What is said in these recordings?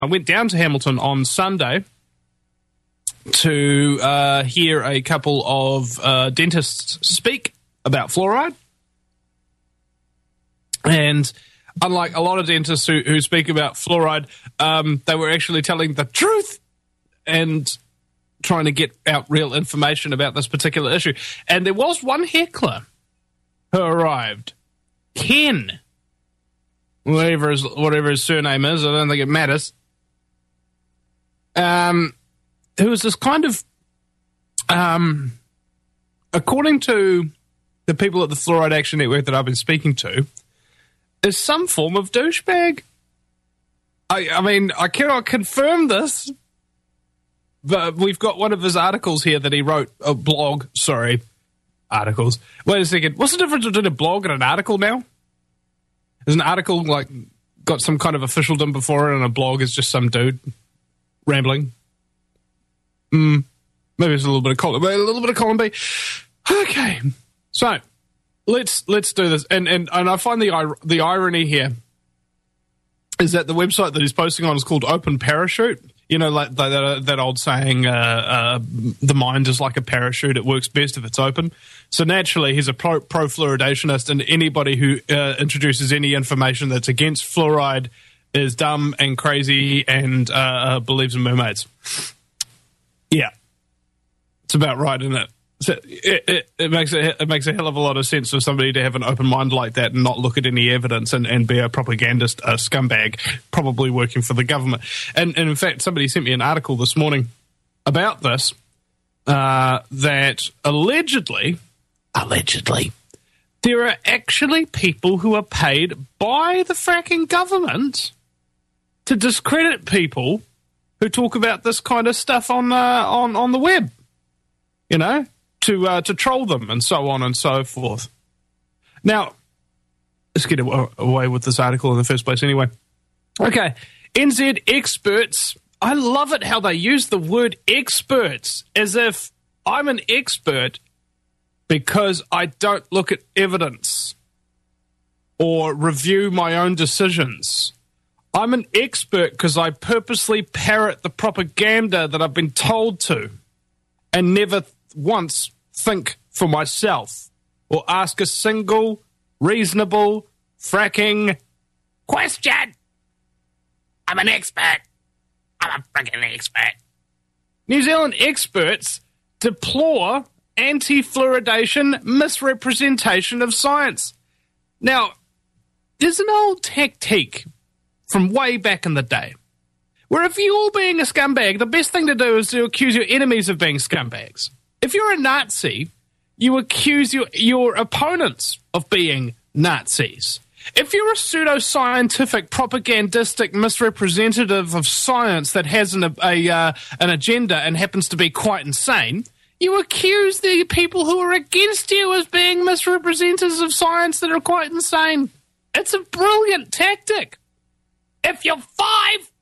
I went down to Hamilton on Sunday to hear a couple of dentists speak about fluoride. And unlike a lot of dentists who speak about fluoride, they were actually telling the truth and trying to get out real information about this particular issue. And there was one heckler who arrived, Ken, whatever his surname is, I don't think it matters, who was this kind of, according to the people at the Fluoride Action Network that I've been speaking to, is some form of douchebag. I mean, I cannot confirm this, but we've got one of his articles here that he wrote, articles. Wait a second, what's the difference between a blog and an article now? Is an article, like, got some kind of officialdom before it, and a blog is just some dude rambling? Maybe it's a little bit of column B. Okay, so let's do this, and I find the irony here is that the website that he's posting on is called Open Parachute. You know, like that old saying, the mind is like a parachute; it works best if it's open. So naturally, he's a pro-fluoridationist, and anybody who introduces any information that's against fluoride is dumb and crazy and believes in mermaids. Yeah, it's about right, isn't it? So it makes a hell of a lot of sense for somebody to have an open mind like that and not look at any evidence and be a propagandist, a scumbag, probably working for the government. And in fact, somebody sent me an article this morning about this, that allegedly, there are actually people who are paid by the fracking government to discredit people who talk about this kind of stuff on the web, you know, to troll them and so on and so forth. Now, let's get away with this article in the first place anyway. Okay, NZ experts. I love it how they use the word experts as if I'm an expert because I don't look at evidence or review my own decisions. I'm an expert because I purposely parrot the propaganda that I've been told to and never once think for myself or ask a single reasonable fracking question. I'm an expert. I'm a freaking expert. New Zealand experts deplore anti-fluoridation misrepresentation of science. Now, there's an old tactique from way back in the day where if you're being a scumbag, the best thing to do is to accuse your enemies of being scumbags. If you're a Nazi, you accuse your opponents of being Nazis. If you're a pseudoscientific, propagandistic misrepresentative of science that has an agenda and happens to be quite insane, you accuse the people who are against you as being misrepresentatives of science that are quite insane. It's a brilliant tactic. If you're 5...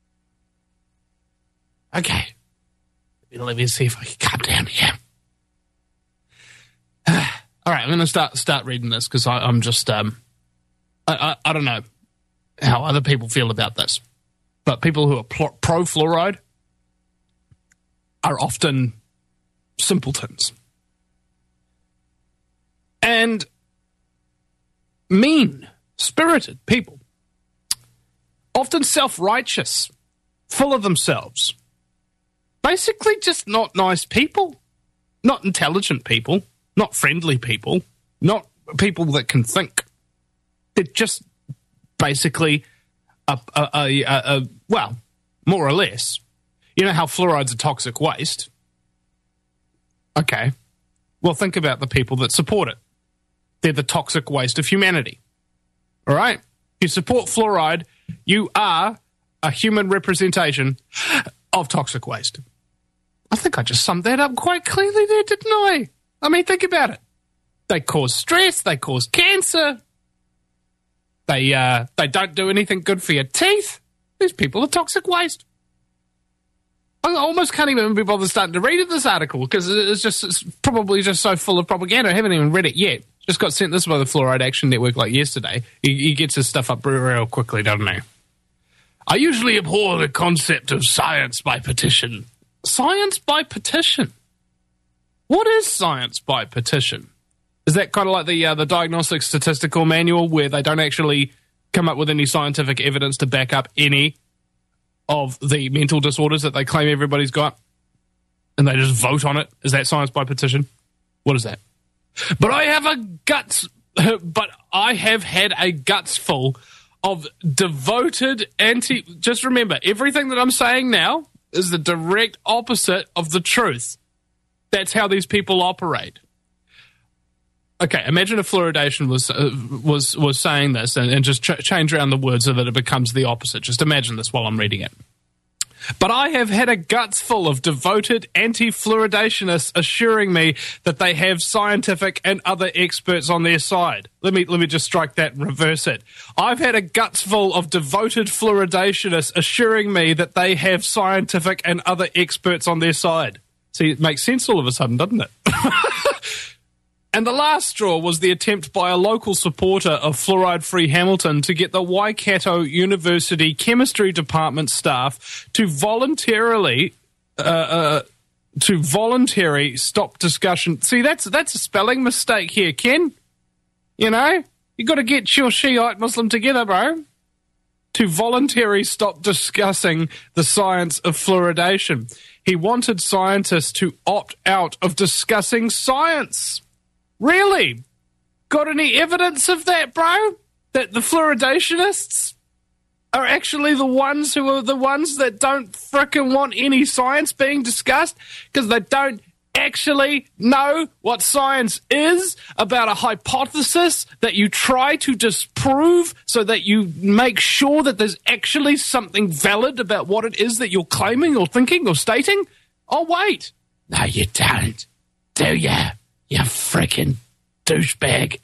Okay. Let me see if I can calm down here. All right, I'm going to start reading this because I'm just... I don't know how other people feel about this, but people who are pro-fluoride are often simpletons and mean-spirited people, often self-righteous, full of themselves, basically just not nice people, not intelligent people, not friendly people, not people that can think. They're just basically well, more or less. You know how fluoride's a toxic waste? Okay. Well, think about the people that support it. They're the toxic waste of humanity. All right? You support fluoride, you are a human representation of toxic waste. I think I just summed that up quite clearly there, didn't I? I mean, think about it. They cause stress, they cause cancer. They don't do anything good for your teeth. These people are toxic waste. I almost can't even be bothered starting to read this article because it's probably just so full of propaganda. I haven't even read it yet. Just got sent this by the Fluoride Action Network like yesterday. He gets his stuff up real quickly, doesn't he? I usually abhor the concept of science by petition. Science by petition? What is science by petition? Is that kind of like the Diagnostic Statistical Manual, where they don't actually come up with any scientific evidence to back up any of the mental disorders that they claim everybody's got, and they just vote on it? Is that science by petition? What is that? But I have had a guts full of devoted just remember, everything that I'm saying now is the direct opposite of the truth. That's how these people operate. Okay, imagine if fluoridation was saying this and just change around the words so that it becomes the opposite. Just imagine this while I'm reading it. But I have had a guts full of devoted anti-fluoridationists assuring me that they have scientific and other experts on their side. Let me just strike that and reverse it. I've had a guts full of devoted fluoridationists assuring me that they have scientific and other experts on their side. See, it makes sense all of a sudden, doesn't it? And the last straw was the attempt by a local supporter of fluoride-free Hamilton to get the Waikato University Chemistry Department staff to voluntarily stop discussion. See, that's a spelling mistake here, Ken. You know, you got to get your Shiite Muslim together, bro. To voluntarily stop discussing the science of fluoridation. He wanted scientists to opt out of discussing science. Really? Got any evidence of that, bro? That the fluoridationists are actually the ones who are the ones that don't frickin' want any science being discussed because they don't actually know what science is about a hypothesis that you try to disprove so that you make sure that there's actually something valid about what it is that you're claiming or thinking or stating? Oh, wait. No, you don't. Do ya? You freaking douchebag.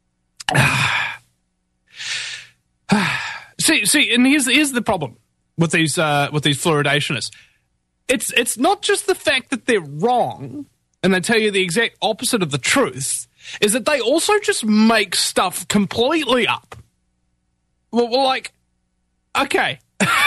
See, and here's the problem with these fluoridationists. It's not just the fact that they're wrong and they tell you the exact opposite of the truth, is that they also just make stuff completely up. Well like, okay,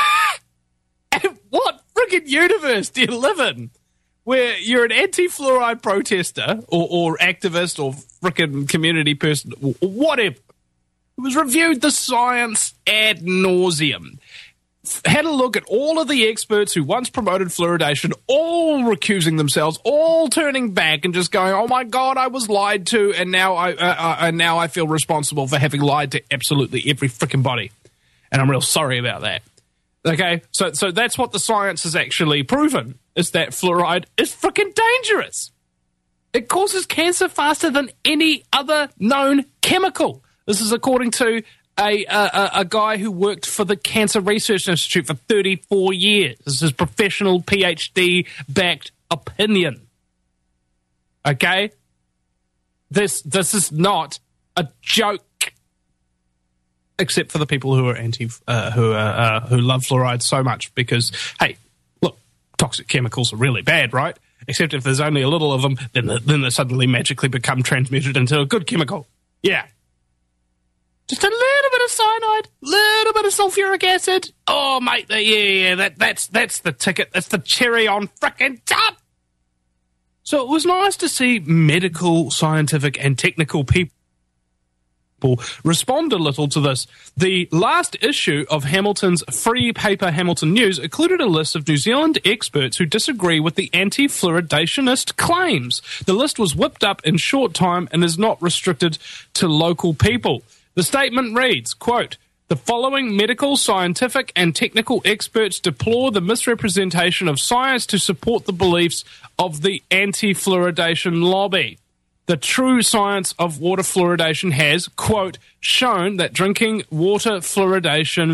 what friggin' universe do you live in where you're an anti-fluoride protester or activist or frickin' community person or whatever, who has reviewed the science ad nauseum, had a look at all of the experts who once promoted fluoridation, all recusing themselves, all turning back and just going, oh my God, I was lied to, and now I feel responsible for having lied to absolutely every frickin' body. And I'm real sorry about that. Okay, so that's what the science has actually proven, is that fluoride is frickin' dangerous. It causes cancer faster than any other known chemical. This is according to a guy who worked for the Cancer Research Institute for 34 years. This is his professional PhD-backed opinion. Okay? This is not a joke. Except for the people who are who love fluoride so much because, hey, look, toxic chemicals are really bad, right? Except if there's only a little of them, then they suddenly magically become transmuted into a good chemical. Yeah. Just a little bit of cyanide, little bit of sulfuric acid. Oh, mate, that's the ticket. That's the cherry on frickin' top. So it was nice to see medical, scientific, and technical people respond a little to this. The last issue of Hamilton's free paper Hamilton News included a list of New Zealand experts who disagree with the anti-fluoridationist claims. The list was whipped up in short time and is not restricted to local people. The statement reads, quote, the following medical, scientific, and technical experts deplore the misrepresentation of science to support the beliefs of the anti-fluoridation lobby. The true science of water fluoridation has, quote, shown that drinking water fluoridation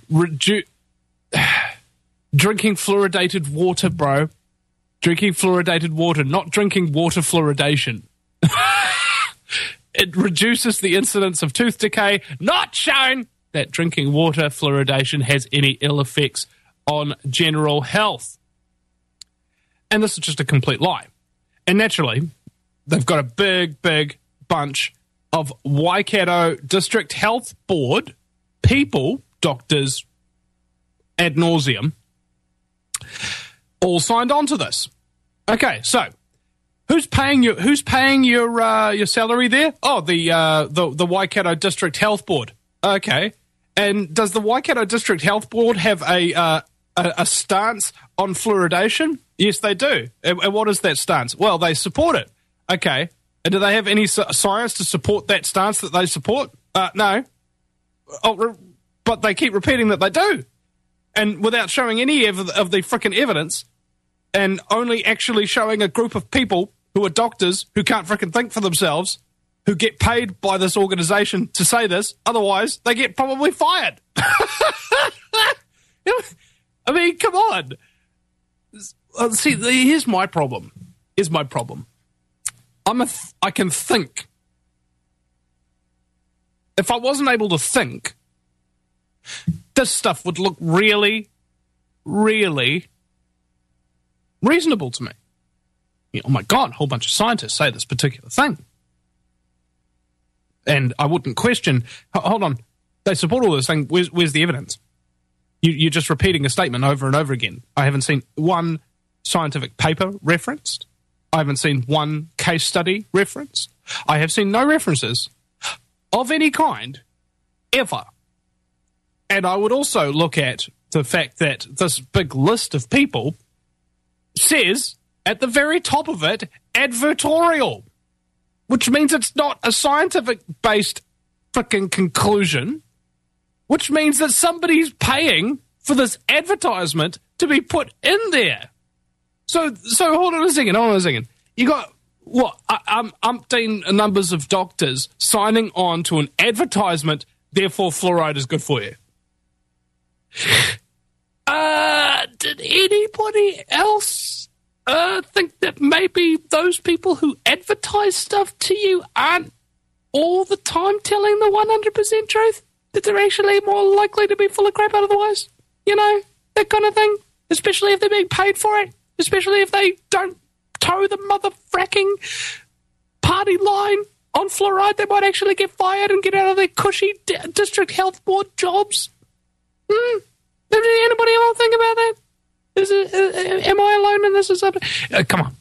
drinking fluoridated water, bro. Drinking fluoridated water, not drinking water fluoridation. It reduces the incidence of tooth decay, not shown that drinking water fluoridation has any ill effects on general health. And this is just a complete lie. And naturally, they've got a big bunch of Waikato District Health Board people, doctors, ad nauseum, all signed on to this. Okay, so who's paying your salary there? Oh, the Waikato District Health Board. Okay, and does the Waikato District Health Board have a stance on fluoridation? Yes, they do. And what is that stance? Well, they support it. Okay, and do they have any science to support that stance that they support? No. Oh, but they keep repeating that they do, and without showing any of the frickin' evidence. And only actually showing a group of people who are doctors who can't frickin' think for themselves, who get paid by this organisation to say this. Otherwise, they get probably fired. I mean, come on. See, here's my problem. I can think. If I wasn't able to think, this stuff would look really, really reasonable to me. Oh my God, a whole bunch of scientists say this particular thing. And I wouldn't question, hold on, they support all this thing, where's the evidence? You're just repeating a statement over and over again. I haven't seen one scientific paper referenced. I haven't seen one case study referenced. I have seen no references of any kind, ever. And I would also look at the fact that this big list of people says at the very top of it, advertorial, which means it's not a scientific-based frickin' conclusion, which means that somebody's paying for this advertisement to be put in there. So hold on a second. You got, what, umpteen numbers of doctors signing on to an advertisement, therefore fluoride is good for you. Did anybody else think that maybe those people who advertise stuff to you aren't all the time telling the 100% truth? That they're actually more likely to be full of crap otherwise? You know, that kind of thing? Especially if they're being paid for it? Especially if they don't toe the mother-fracking party line on fluoride, they might actually get fired and get out of their cushy district health board jobs? Did anybody else think about that? Am I alone in this or something? Come on.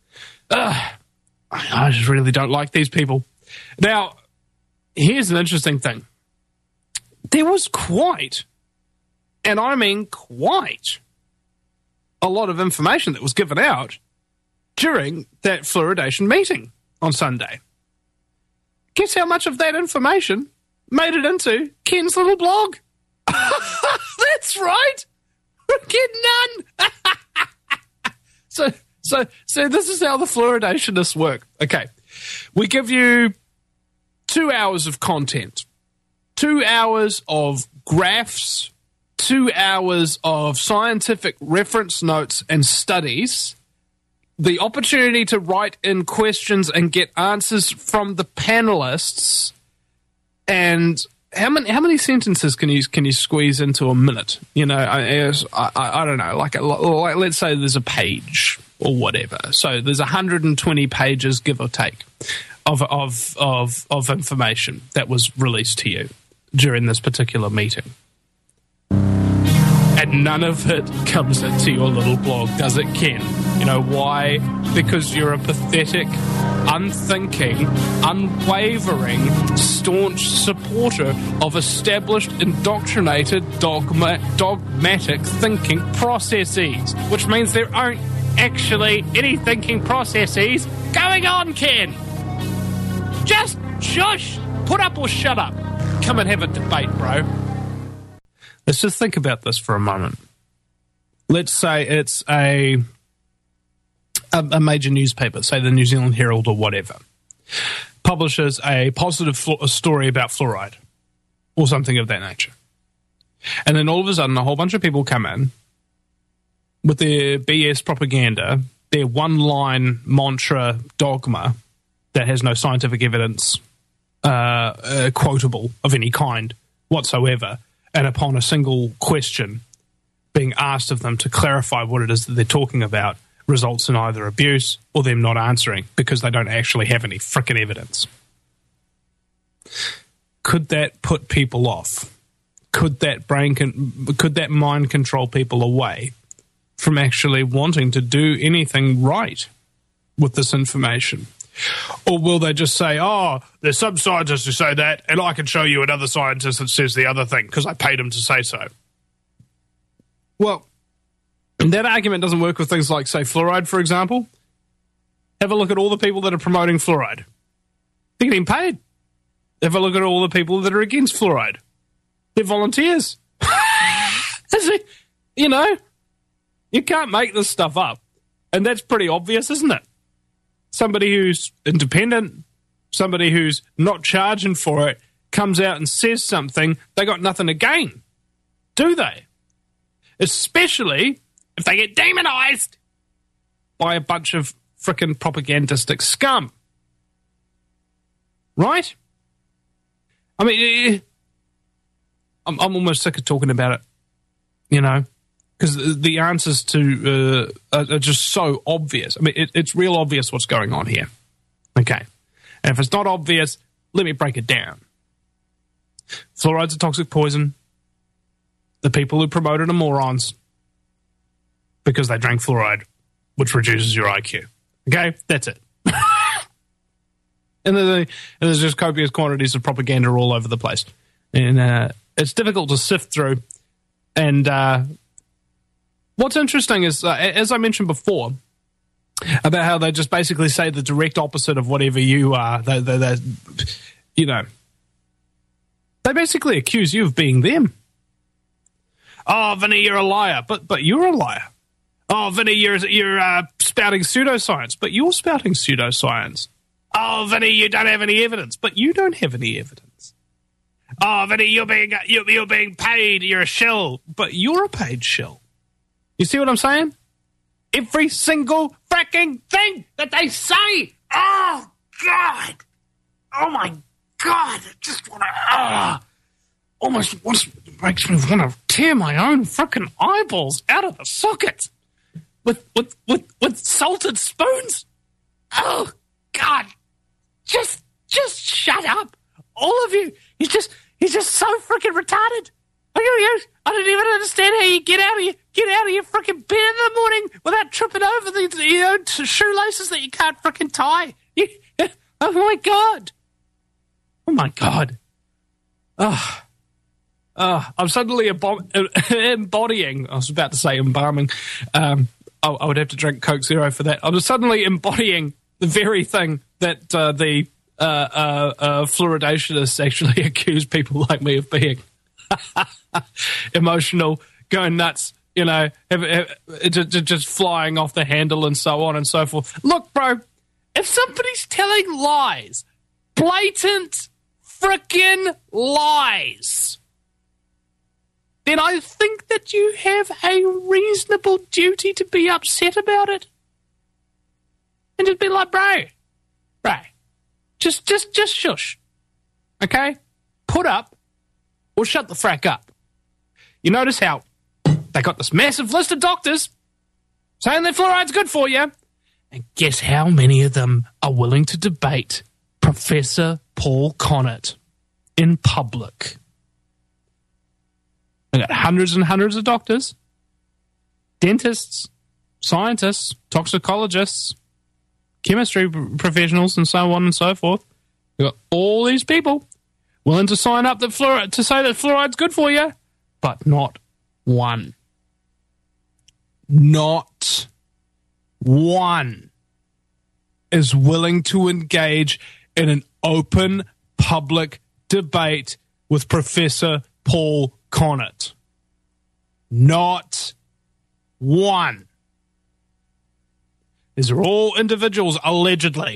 I just really don't like these people. Now, here's an interesting thing. There was quite, and I mean quite, a lot of information that was given out during that fluoridation meeting on Sunday. Guess how much of that information made it into Ken's little blog? That's right. Get none. So this is how the fluoridationists work. Okay. We give you 2 hours of content, 2 hours of graphs, 2 hours of scientific reference notes and studies, the opportunity to write in questions and get answers from the panelists, and how many sentences can you squeeze into a minute? You know, I don't know. Like let's say there's a page or whatever. So there's 120 pages, give or take, of information that was released to you during this particular meeting. And none of it comes into your little blog, does it, Ken? You know why? Because you're a pathetic, unthinking, unwavering, staunch supporter of established, indoctrinated, dogmatic thinking processes, which means there aren't actually any thinking processes going on, Ken. Just shush, put up or shut up. Come and have a debate, bro. Let's just think about this for a moment. Let's say it's a major newspaper, say the New Zealand Herald or whatever, publishes a positive story about fluoride or something of that nature. And then all of a sudden a whole bunch of people come in with their BS propaganda, their one-line mantra dogma that has no scientific evidence quotable of any kind whatsoever, and upon a single question being asked of them to clarify what it is that they're talking about, results in either abuse or them not answering because they don't actually have any frickin' evidence. Could that put people off? could that mind control people away from actually wanting to do anything right with this information? Or will they just say, oh, there's some scientists who say that, and I can show you another scientist that says the other thing because I paid him to say so? Well, that argument doesn't work with things like, say, fluoride, for example. Have a look at all the people that are promoting fluoride. They're getting paid. Have a look at all the people that are against fluoride. They're volunteers. You know, you can't make this stuff up. And that's pretty obvious, isn't it? Somebody who's independent, somebody who's not charging for it, comes out and says something, they got nothing to gain, do they? Especially if they get demonized by a bunch of frickin' propagandistic scum. Right? I mean, I'm almost sick of talking about it, you know, because the answers to are just so obvious. I mean, it's real obvious what's going on here. Okay. And if it's not obvious, let me break it down. Fluoride's a toxic poison. The people who promote it are morons because they drank fluoride, which reduces your IQ. Okay? That's it. And there's just copious quantities of propaganda all over the place. And it's difficult to sift through. And what's interesting is, as I mentioned before, about how they just basically say the direct opposite of whatever you are. They you know, they basically accuse you of being them. Oh, Vinny, you're a liar. But you're a liar. Oh, Vinny, you're spouting pseudoscience. But you're spouting pseudoscience. Oh, Vinny, you don't have any evidence. But you don't have any evidence. Oh, Vinny, you're being paid. You're a shill. But you're a paid shill. You see what I'm saying? Every single fracking thing that they say. Oh, God. Oh, my God. I just want to... almost makes me want to tear my own frickin' eyeballs out of the socket with salted spoons. Oh, God. Just shut up. All of you. He's just so frickin' retarded. I don't even understand how you get out of your frickin' bed in the morning without tripping over the shoelaces that you can't frickin' tie. Oh, my God. Oh, my God. I'm suddenly embodying. I was about to say embalming. I would have to drink Coke Zero for that. I'm suddenly embodying the very thing that the fluoridationists actually accuse people like me of being. Emotional, going nuts, you know, just flying off the handle and so on and so forth. Look, bro, if somebody's telling lies, blatant frickin' lies, then I think that you have a reasonable duty to be upset about it. And just be like, bro, just shush. Okay? Put up or shut the frack up. You notice how they got this massive list of doctors saying that fluoride's good for you. And guess how many of them are willing to debate Professor Paul Connaught in public? They got hundreds and hundreds of doctors, dentists, scientists, toxicologists, chemistry professionals, and so on and so forth. We've got all these people willing to sign up to say that fluoride's good for you, but not one. Not one is willing to engage in an open public debate with Professor Paul Connaught. Not one. These are all individuals, allegedly.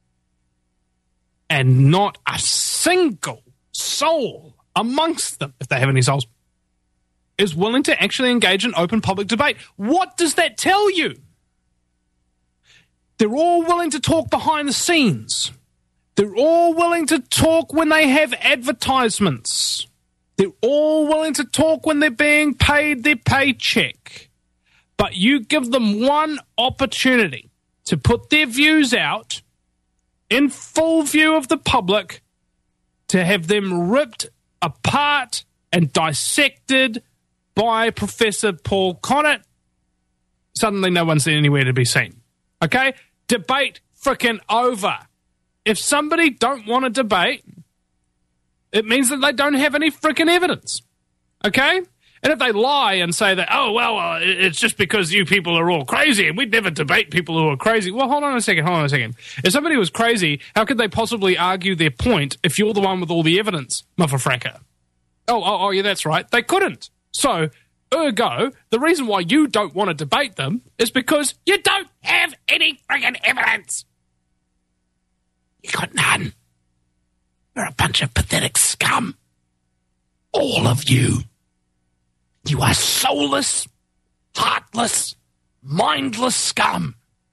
And not a single soul amongst them, if they have any souls, is willing to actually engage in open public debate. What does that tell you? They're all willing to talk behind the scenes. They're all willing to talk when they have advertisements. They're all willing to talk when they're being paid their paycheck. But you give them one opportunity to put their views out in full view of the public, to have them ripped apart and dissected by Professor Paul Connett, suddenly no one's anywhere to be seen. Okay? Debate frickin' over. If somebody don't want to debate, it means that they don't have any frickin' evidence. Okay? And if they lie and say that, oh, well, it's just because you people are all crazy and we'd never debate people who are crazy. Well, hold on a second. If somebody was crazy, how could they possibly argue their point if you're the one with all the evidence, motherfracker? Oh, yeah, that's right. They couldn't. So, ergo, the reason why you don't want to debate them is because you don't have any friggin' evidence. You got none. You're a bunch of pathetic scum. All of you. You are soulless, heartless, mindless scum.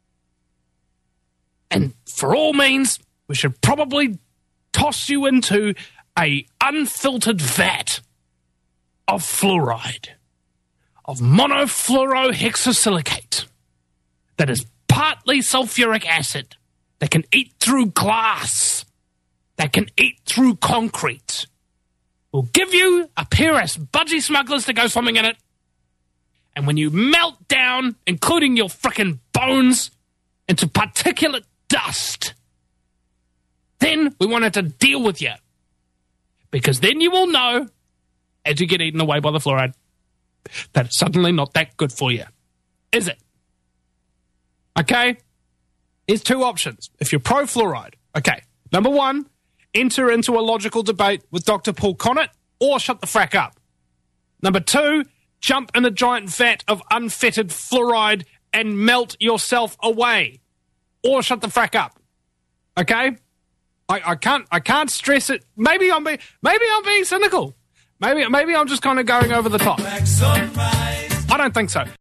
And for all means, we should probably toss you into a unfiltered vat of fluoride, of monofluorohexosilicate, that is partly sulfuric acid, that can eat through glass, that can eat through concrete. We'll give you a pair of budgie smugglers to go swimming in it, and when you melt down, including your frickin' bones, into particulate dust, then we wanted to deal with you. Because then you will know, as you get eaten away by the fluoride, that it's suddenly not that good for you. Is it? Okay? Here's two options. If you're pro-fluoride, okay. Number one, enter into a logical debate with Dr. Paul Connett, or shut the frack up. Number two, jump in a giant vat of unfettered fluoride and melt yourself away, or shut the frack up. Okay? I can't stress it. Maybe I'm being cynical. Maybe I'm just kind of going over the top. I don't think so.